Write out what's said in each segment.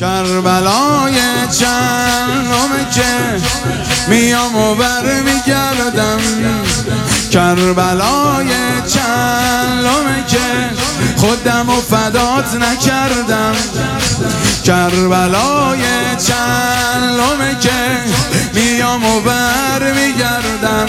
کربلای چندمه که میام و برمیگردم، کربلای چندمه که خودم و فدات نکردم، کربلای چندمه که میام و برمیگردم،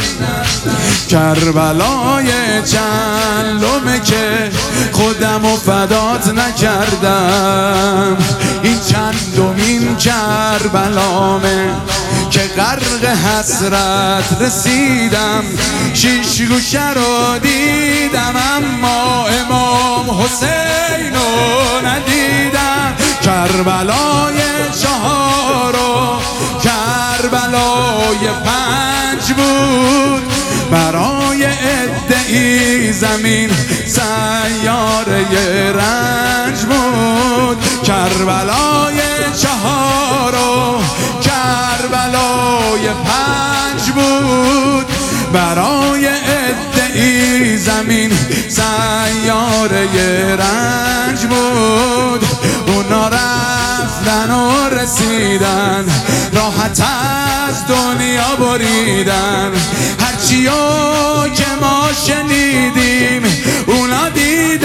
کربلای چندمه که خودم و فدات نکردم. این چندمین کربلامه که غرق حسرت رسیدم، شیش گوشه رو دیدم اما امام حسین رو ندیدم. کربلای چهار و کربلای پنج بود، برای عده‌ای زمین سیاره رنج بود. کربلای چهار و کربلای پنج بود، برای عده‌ای زمین سیاره رنج بود. اونا رفتن و رسیدن، راحت از دنیا بریدن، هرچیو که ما شنیدیم اونا دیدن.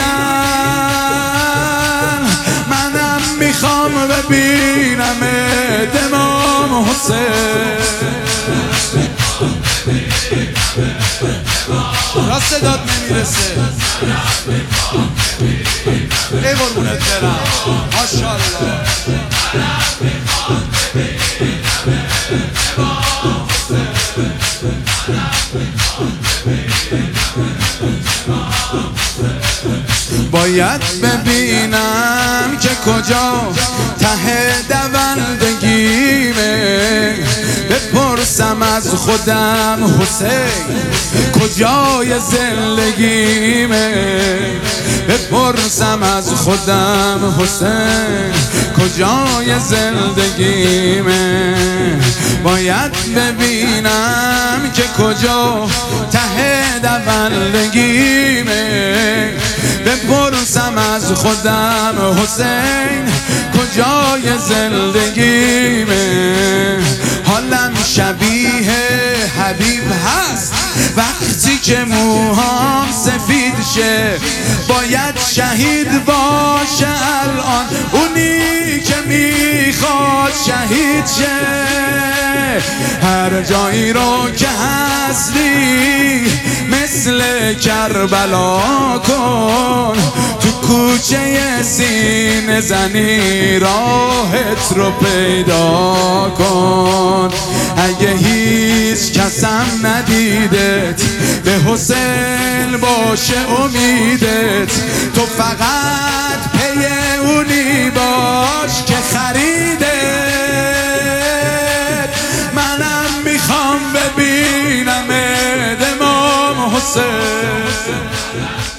منم میخوام ببینم امام حسین. راست صدات نمیرسه، ای قربونت برم، ماشاءالله. باید ببینم که کجا ته دوندگیمه، بپرسم از خودم حسین کجای زندگیمه، بپرسم از خودم حسین کجای زندگیمه. باید ببینم که کجا ته دوندگیمه، بپرسم از خودم حسین کجای زندگیمه. حالم شبیه حبیب هست وقتی که موهام سفید شه، باید شهید باشه الان اونی که میخواد شهید شه. هر جایی رو که هستی مثل کربلا کن، تو کوچه سینه زنی راحت رو پیدا کن. اگه هیچ کسم ندیدت به حسین باشه امیدت، تو فقط پی اونی باش که خریدت. منم میخوام ببینم امام حسین.